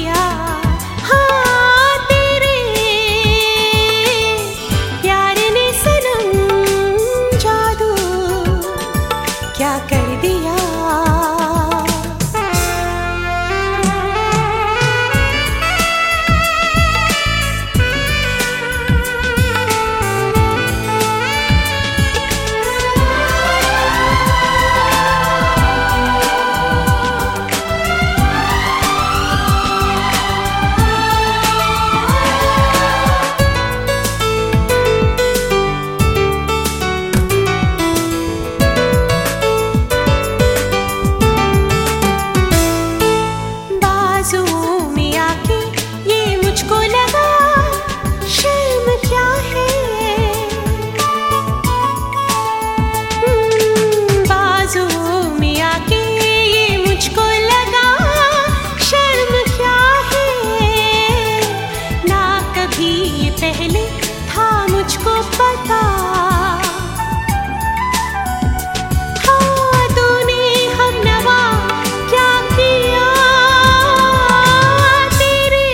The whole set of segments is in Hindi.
दिया। हाँ तेरे प्यार ने सनम जादू क्या कर दिया। पहले था मुझको पता, हाँ तूने हमनवा क्या किया। तेरे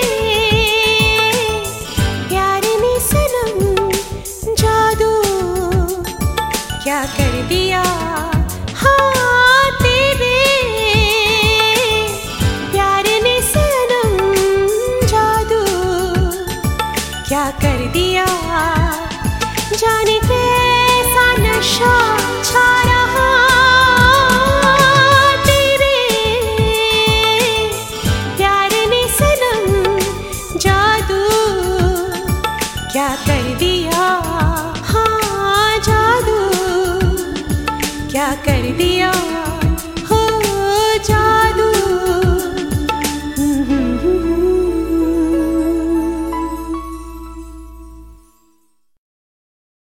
प्यार ने सनम जादू क्या कर दिया। हाँ तेरे प्यार ने सनम जादू क्या कर दिया। जाने कैसा नशा छा रहा तेरे प्यार ने सनम जादू क्या कर दिया। हाँ जादू क्या कर दिया।